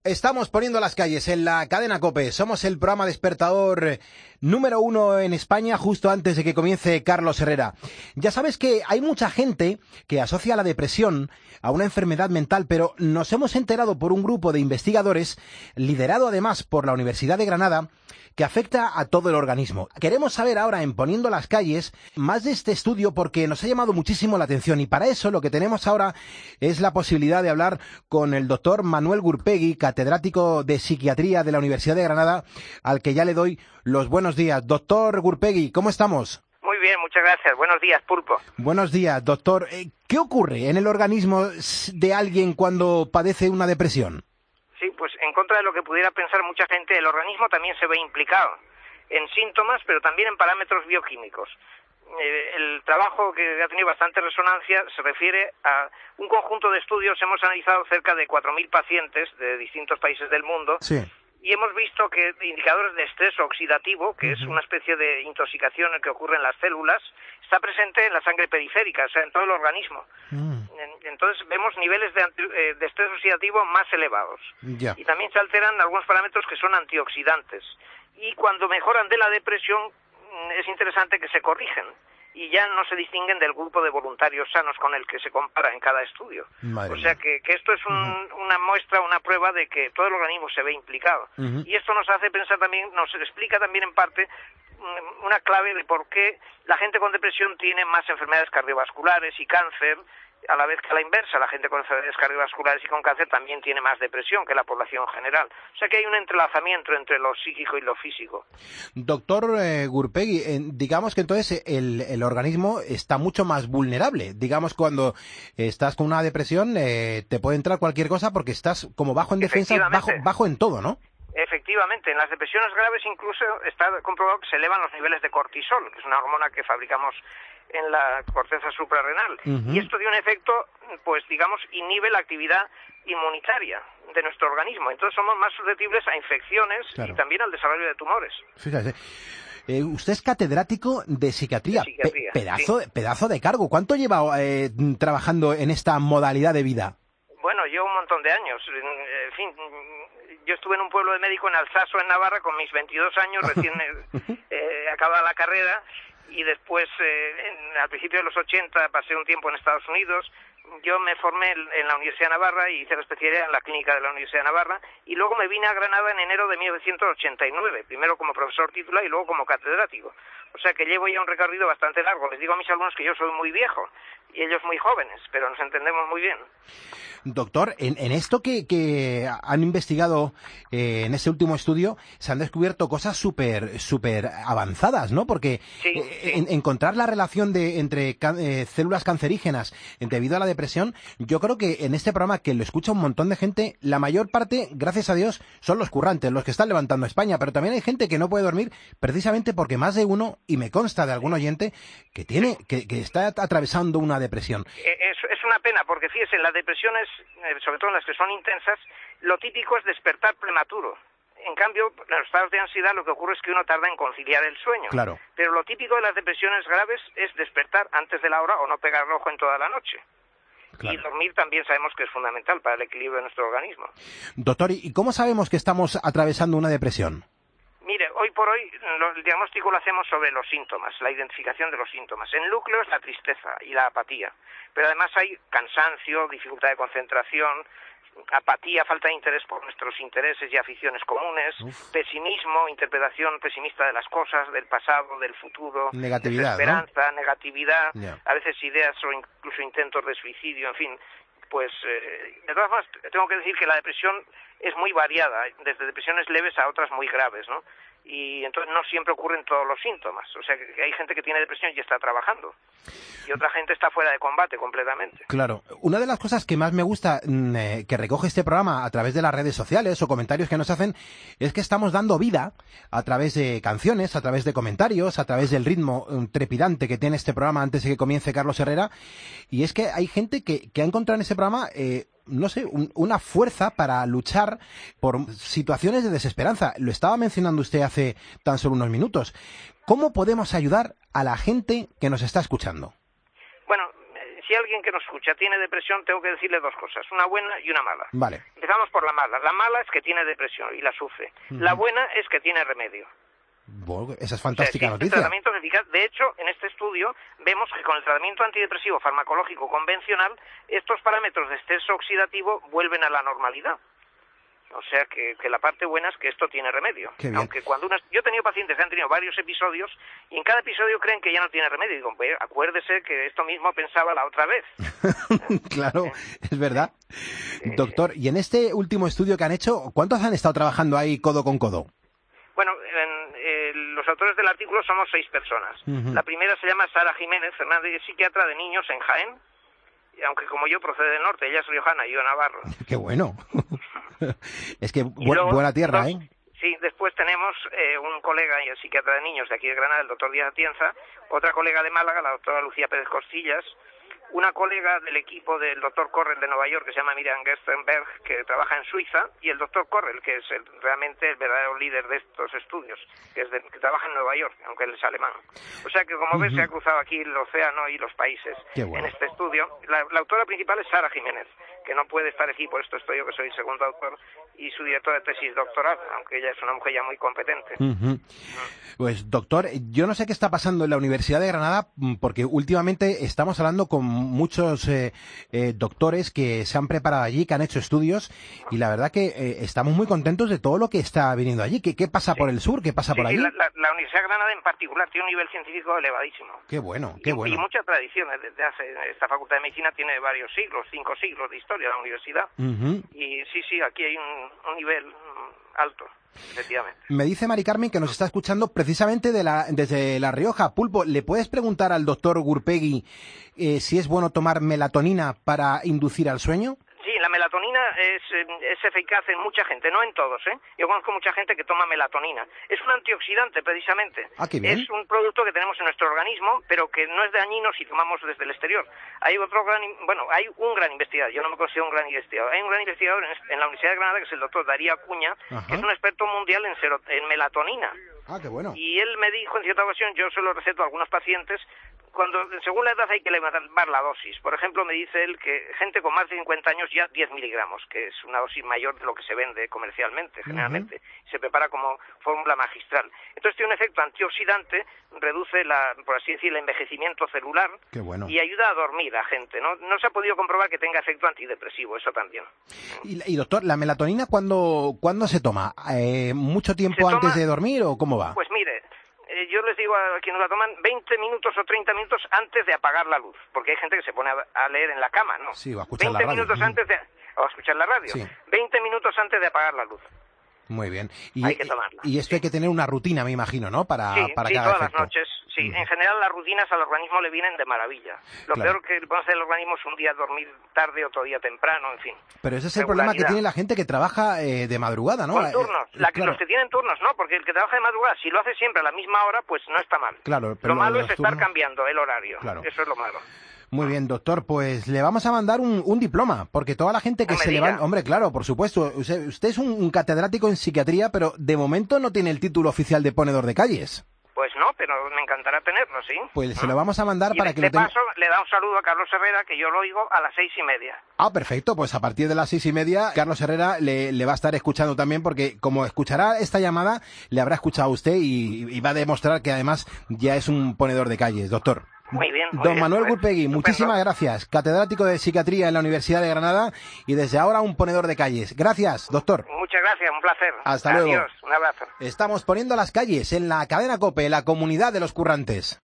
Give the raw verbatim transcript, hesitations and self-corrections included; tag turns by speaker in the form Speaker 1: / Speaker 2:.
Speaker 1: Estamos poniendo las calles en la cadena COPE. Somos el programa despertador número uno en España justo antes de que comience Carlos Herrera. Ya sabes que hay mucha gente que asocia la depresión a una enfermedad mental, pero nos hemos enterado por un grupo de investigadores, liderado además por la Universidad de Granada, que afecta a todo el organismo. Queremos saber ahora, en Poniendo las calles, más de este estudio porque nos ha llamado muchísimo la atención, y para eso lo que tenemos ahora es la posibilidad de hablar con el doctor Manuel Gurpegui, catedrático de Psiquiatría de la Universidad de Granada, al que ya le doy los buenos días. Doctor Gurpegui, ¿cómo estamos?
Speaker 2: Muy bien, muchas gracias. Buenos días, Pulpo.
Speaker 1: Buenos días, doctor. ¿Qué ocurre en el organismo de alguien cuando padece una depresión?
Speaker 2: Sí, pues en contra de lo que pudiera pensar mucha gente, el organismo también se ve implicado en síntomas, pero también en parámetros bioquímicos. Eh, el trabajo, que ha tenido bastante resonancia, se refiere a un conjunto de estudios. Hemos analizado cerca de cuatro mil pacientes de distintos países del mundo.
Speaker 1: Sí.
Speaker 2: Y hemos visto que indicadores de estrés oxidativo, que uh-huh. es una especie de intoxicación que ocurre en las células, está presente en la sangre periférica, o sea, en todo el organismo. Uh-huh. Entonces vemos niveles de, anti, eh, de estrés oxidativo más elevados.
Speaker 1: Yeah.
Speaker 2: Y también se alteran algunos parámetros que son antioxidantes. Y cuando mejoran de la depresión, es interesante que se corrigen y ya no se distinguen del grupo de voluntarios sanos con el que se compara en cada estudio.
Speaker 1: Madre
Speaker 2: o sea que, que esto es un, uh-huh. una muestra, una prueba de que todo el organismo se ve implicado. Uh-huh. Y esto nos hace pensar también, nos explica también en parte una clave de por qué la gente con depresión tiene más enfermedades cardiovasculares y cáncer, a la vez que a la inversa, la gente con enfermedades cardiovasculares y con cáncer también tiene más depresión que la población general. O sea que hay un entrelazamiento entre lo psíquico y lo físico.
Speaker 1: Doctor eh, Gurpegui, eh, digamos que entonces el, el organismo está mucho más vulnerable. Digamos, cuando estás con una depresión eh, te puede entrar cualquier cosa porque estás como bajo en defensa, bajo, bajo en todo, ¿no?
Speaker 2: Efectivamente, en las depresiones graves incluso está comprobado que se elevan los niveles de cortisol, que es una hormona que fabricamos en la corteza suprarrenal. Uh-huh. Y esto de un efecto, pues digamos, inhibe la actividad inmunitaria de nuestro organismo. Entonces somos más susceptibles a infecciones, claro, y también al desarrollo de tumores.
Speaker 1: Fíjate. Eh, usted es catedrático de psiquiatría,
Speaker 2: de psiquiatría
Speaker 1: Pe- pedazo,
Speaker 2: sí.
Speaker 1: pedazo de cargo. ¿Cuánto lleva eh, trabajando en esta modalidad de vida?
Speaker 2: Bueno, llevo un montón de años. En fin, yo estuve en un pueblo de médico en Alsaso, en Navarra, con mis veintidós años, recién eh, acabada la carrera, y después, eh, en, al principio de los ochenta, pasé un tiempo en Estados Unidos. Yo me formé en la Universidad de Navarra y hice la especialidad en la clínica de la Universidad de Navarra, y luego me vine a Granada en enero de mil novecientos ochenta y nueve, primero como profesor titular y luego como catedrático. O sea que llevo ya un recorrido bastante largo. Les digo a mis alumnos que yo soy muy viejo y ellos muy jóvenes, pero nos entendemos muy bien.
Speaker 1: Doctor, en, en esto que, que han investigado eh, en este último estudio, se han descubierto cosas súper súper avanzadas, ¿no? Porque
Speaker 2: sí,
Speaker 1: eh,
Speaker 2: sí.
Speaker 1: En, encontrar la relación de entre can, eh, células cancerígenas debido a la depresión, yo creo que en este programa, que lo escucha un montón de gente, la mayor parte, gracias a Dios, son los currantes, los que están levantando a España, pero también hay gente que no puede dormir precisamente porque más de uno, y me consta de algún oyente, que tiene que, que está atravesando una depresión.
Speaker 2: Es, es una pena, porque fíjese, las depresiones, sobre todo en las que son intensas, lo típico es despertar prematuro. En cambio, en los estados de ansiedad lo que ocurre es que uno tarda en conciliar el sueño.
Speaker 1: Claro.
Speaker 2: Pero lo típico de las depresiones graves es despertar antes de la hora o no pegar el ojo en toda la noche. Claro. Y dormir también sabemos que es fundamental para el equilibrio de nuestro organismo.
Speaker 1: Doctor, ¿y cómo sabemos que estamos atravesando una depresión?
Speaker 2: Mire, hoy por hoy el diagnóstico lo hacemos sobre los síntomas, la identificación de los síntomas. El núcleo es la tristeza y la apatía, pero además hay cansancio, dificultad de concentración, apatía, falta de interés por nuestros intereses y aficiones comunes, Uf. pesimismo, interpretación pesimista de las cosas, del pasado, del futuro,
Speaker 1: negatividad,
Speaker 2: desesperanza,
Speaker 1: ¿no?
Speaker 2: negatividad,
Speaker 1: yeah.
Speaker 2: a veces ideas o incluso intentos de suicidio, en fin. Pues, eh, de todas formas, tengo que decir que la depresión es muy variada, desde depresiones leves a otras muy graves, ¿no? Y entonces no siempre ocurren todos los síntomas. O sea, que hay gente que tiene depresión y está trabajando, y otra gente está fuera de combate completamente.
Speaker 1: Claro. Una de las cosas que más me gusta eh, que recoge este programa a través de las redes sociales o comentarios que nos hacen es que estamos dando vida a través de canciones, a través de comentarios, a través del ritmo trepidante que tiene este programa antes de que comience Carlos Herrera. Y es que hay gente que, que ha encontrado en ese programa eh, no sé, un, una fuerza para luchar por situaciones de desesperanza. Lo estaba mencionando usted hace tan solo unos minutos. ¿Cómo podemos ayudar a la gente que nos está escuchando?
Speaker 2: Bueno, si alguien que nos escucha tiene depresión, tengo que decirle dos cosas, una buena y una mala.
Speaker 1: Vale.
Speaker 2: Empezamos por la mala. La mala es que tiene depresión y la sufre. Uh-huh. La buena es que tiene remedio.
Speaker 1: Bueno, esa es fantástica
Speaker 2: o sea,
Speaker 1: noticia.
Speaker 2: Tratamientos eficaces. De hecho, en este estudio vemos que con el tratamiento antidepresivo farmacológico convencional, estos parámetros de estrés oxidativo vuelven a la normalidad. O sea que, que la parte buena es que esto tiene remedio. Aunque cuando una, yo he tenido pacientes que han tenido varios episodios y en cada episodio creen que ya no tiene remedio. Y digo, pues, acuérdese que esto mismo pensaba la otra vez.
Speaker 1: Claro,
Speaker 2: ¿Eh?
Speaker 1: es verdad.
Speaker 2: Eh,
Speaker 1: Doctor, y en este último estudio que han hecho, ¿cuántos han estado trabajando ahí codo con codo?
Speaker 2: Bueno, en, eh, los autores del artículo somos seis personas. Uh-huh. La primera se llama Sara Jiménez Fernández, psiquiatra de niños en Jaén, aunque como yo procede del norte, ella es riojana y yo navarro.
Speaker 1: ¡Qué bueno! Es que bu
Speaker 2: luego,
Speaker 1: buena tierra,
Speaker 2: dos,
Speaker 1: ¿eh?
Speaker 2: Sí, después tenemos eh, un colega y el psiquiatra de niños de aquí de Granada, el doctor Díaz Atienza, otra colega de Málaga, la doctora Lucía Pérez Costillas, una colega del equipo del doctor Correll de Nueva York que se llama Miriam Gerstenberg, que trabaja en Suiza, y el doctor Correll, que es el, realmente el verdadero líder de estos estudios, que, es de, que trabaja en Nueva York, aunque él es alemán. O sea que, como uh-huh. ves, se ha cruzado aquí el océano y los países
Speaker 1: bueno.
Speaker 2: en este estudio. La, la autora principal es Sara Jiménez, que no puede estar aquí, por esto estoy yo, que soy segundo autor, y su directora de tesis doctoral, aunque ella es una mujer ya muy competente.
Speaker 1: Uh-huh. Pues, doctor, yo no sé qué está pasando en la Universidad de Granada, porque últimamente estamos hablando con muchos eh, eh, doctores que se han preparado allí, que han hecho estudios, y la verdad que eh, estamos muy contentos de todo lo que está viniendo allí. ¿Qué, qué pasa sí. por el sur? ¿Qué pasa
Speaker 2: sí,
Speaker 1: por allí?
Speaker 2: Sí, la, la, la Universidad de Granada en particular tiene un nivel científico elevadísimo.
Speaker 1: Qué bueno, qué
Speaker 2: y,
Speaker 1: bueno.
Speaker 2: Y mucha tradición. Desde hace, esta Facultad de Medicina tiene varios siglos, cinco siglos de historia de la universidad. Uh-huh. Y sí, sí, aquí hay un, un nivel alto. Efectivamente.
Speaker 1: Me dice Mari Carmen que nos está escuchando precisamente de la, desde La Rioja. Pulpo, ¿le puedes preguntar al doctor Gurpegui eh, si es bueno tomar melatonina para inducir al sueño?
Speaker 2: Sí, la melatonina es, es eficaz en mucha gente, no en todos, ¿eh? Yo conozco mucha gente que toma melatonina. Es un antioxidante, precisamente.
Speaker 1: Ah, qué bien.
Speaker 2: Es un producto que tenemos en nuestro organismo, pero que no es dañino si tomamos desde el exterior. Hay otro gran, bueno, hay un gran investigador, yo no me considero un gran investigador. Hay un gran investigador en, en la Universidad de Granada, que es el doctor Darío Acuña, Ajá. que es un experto mundial en, sero, en melatonina.
Speaker 1: Ah, qué bueno.
Speaker 2: Y él me dijo en cierta ocasión, yo se lo receto a algunos pacientes, cuando según la edad hay que elevar la dosis. Por ejemplo, me dice él que gente con más de cincuenta años ya diez miligramos, que es una dosis mayor de lo que se vende comercialmente, generalmente. Uh-huh. Se prepara como fórmula magistral. Entonces tiene un efecto antioxidante, reduce, la, por así decir, el envejecimiento celular.
Speaker 1: Qué bueno.
Speaker 2: Y ayuda a dormir a gente. No, no se ha podido comprobar que tenga efecto antidepresivo, eso también.
Speaker 1: Y, y doctor, ¿la melatonina cuándo, ¿cuándo se toma? Eh, ¿Mucho tiempo
Speaker 2: toma,
Speaker 1: antes de dormir o cómo va?
Speaker 2: Pues mire, eh, yo les digo a quienes la toman veinte minutos o treinta minutos antes de apagar la luz, porque hay gente que se pone a, a leer en la cama, ¿no?
Speaker 1: Sí, o a escuchar la
Speaker 2: radio.
Speaker 1: veinte minutos
Speaker 2: antes de, o a escuchar la radio.
Speaker 1: Sí.
Speaker 2: veinte minutos antes de apagar la luz.
Speaker 1: Muy bien. Y,
Speaker 2: hay que tomarla.
Speaker 1: Y esto sí. hay que tener una rutina, me imagino, ¿no? Para,
Speaker 2: sí,
Speaker 1: para
Speaker 2: sí,
Speaker 1: que haga
Speaker 2: todas
Speaker 1: efecto.
Speaker 2: las noches. Sí, mm. En general las rutinas al organismo le vienen de maravilla. Lo
Speaker 1: claro.
Speaker 2: peor que puede hacer el organismo es un día dormir tarde, otro día temprano, en fin.
Speaker 1: Pero ese es el problema que tiene la gente que trabaja eh, de madrugada, ¿no?
Speaker 2: Con turnos.
Speaker 1: Eh,
Speaker 2: la,
Speaker 1: claro.
Speaker 2: Los que tienen turnos, ¿no? Porque el que trabaja de madrugada, si lo hace siempre a la misma hora, pues no está mal.
Speaker 1: Claro, pero
Speaker 2: lo malo
Speaker 1: lo
Speaker 2: es
Speaker 1: turnos...
Speaker 2: estar cambiando el horario.
Speaker 1: Claro.
Speaker 2: Eso es lo malo.
Speaker 1: Muy bien, doctor, pues le vamos a mandar un, un diploma, porque toda la gente que
Speaker 2: no
Speaker 1: se
Speaker 2: diga.
Speaker 1: levanta... Hombre, claro, por supuesto, usted, usted es un, un catedrático en psiquiatría, pero de momento no tiene el título oficial de ponedor de calles.
Speaker 2: Pues no, pero me encantará tenerlo, ¿sí?
Speaker 1: Pues
Speaker 2: ¿no?
Speaker 1: se lo vamos a mandar
Speaker 2: y
Speaker 1: para
Speaker 2: de,
Speaker 1: que
Speaker 2: de
Speaker 1: lo tenga...
Speaker 2: paso, le da un saludo a Carlos Herrera, que yo lo oigo a las seis y media.
Speaker 1: Ah, perfecto, pues a partir de las seis y media, Carlos Herrera le, le va a estar escuchando también, porque como escuchará esta llamada, le habrá escuchado a usted y, y va a demostrar que además ya es un ponedor de calles, doctor.
Speaker 2: Muy bien. Muy
Speaker 1: Don
Speaker 2: bien,
Speaker 1: Manuel
Speaker 2: pues,
Speaker 1: Gurpegui,
Speaker 2: estupendo.
Speaker 1: muchísimas gracias. Catedrático de Psiquiatría en la Universidad de Granada y desde ahora un ponedor de calles. Gracias, doctor.
Speaker 2: Muchas gracias, un placer.
Speaker 1: Hasta
Speaker 2: Adiós,
Speaker 1: luego.
Speaker 2: un abrazo.
Speaker 1: Estamos poniendo las calles en la cadena COPE, la comunidad de los currantes.